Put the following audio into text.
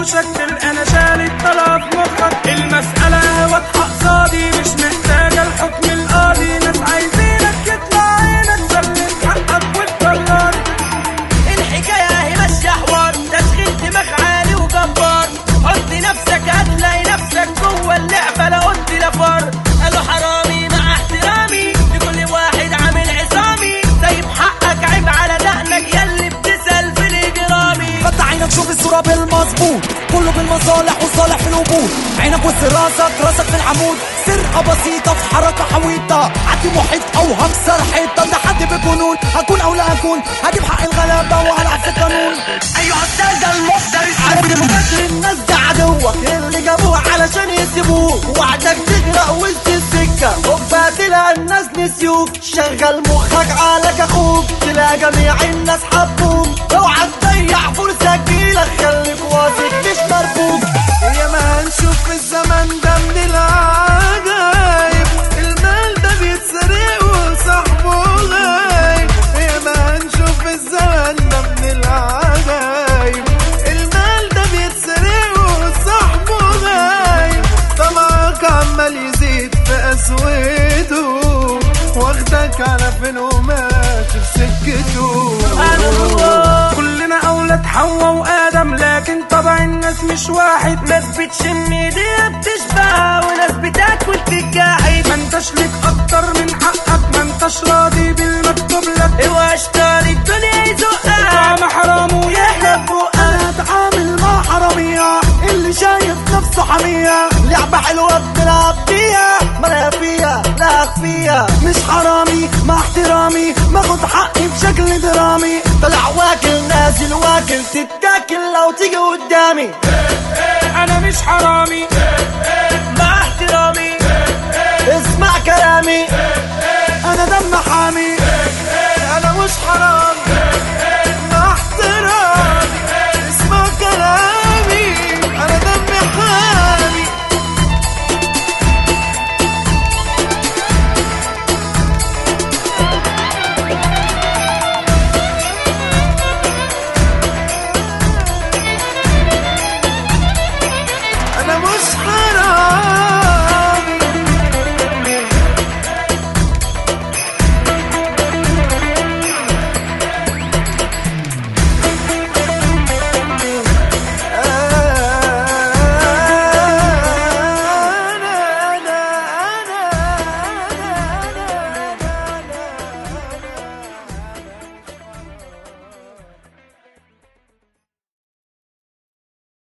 وشك تلقى شالت طلع في مخك. المسألة واضحة قصادي مش محتاجة الحكم القاضي. ناس عايزينك يطلع عينك سلم حقك واتطلع. الحكاية اهي ماشية حوار تشغيل دماغ عالي وجبار. حط نفسك هتلاقي نفسك جوه اللعبة لا قلت لا فار. قالوا حرامي مع احترامي لكل واحد عامل عصامي. سايب حقك عيب على دقنك ياللي بتسأل في الإجرامي. فتح عينك شوف الصورة بالمظبوط كله بالمصالح والصالح في الوجود. عينك وسط راسك في العمود. سرقة بسيطة في حركة حويطة. عدي محيط أو هكسر حيطة. ده حد بجنون هكون أو لا أكون. هجيب حق الغلابة وهلعب في القانون. أيها السادة المفترس عارف مفكر الناس ده عدوك اللي جابوه علشان يسيبوك. وعدك تغرق وسط السكة وبعدلها الناس نسيوك. شغل مخك عليك أخوك تلاقي جميع الناس حبوك. اوعى تضيع فرصة تجيلك خليك واثق مش مربوك. يا ما هنشوف في الزمن ده من العجايب. المال ده بيتسرق وصاحبه غايب. يا ما هنشوف في الزمن ده من العجايب. المال ده بيتسرق وصاحبه غايب. طمعك عمال يزيد في أسويته واخدك على فين وماشي في سكته. كلنا أولاد حوا وآدم لكن طبع الناس مش واحد. ناس بتشم ايديها بتشبع وناس بتاكل تتجاحد. ما انتش ليك أكتر من حقك ما انتش راضي بالمكتوب لك. اوعى اشتري الدنيا يزقك طعم حرام ويحلى ببقك. أنا أتعامل مع حرامية اللي شايف نفسه حمية. لعبة حلوة بنلعب فيها ما أنا فيها لا أخفيها. مش حرامي مع احترامي باخد حقي بشكل درامي. طلع واكل نازل واكل تتاكل لو تيجي قدامي. أنا مش حرامي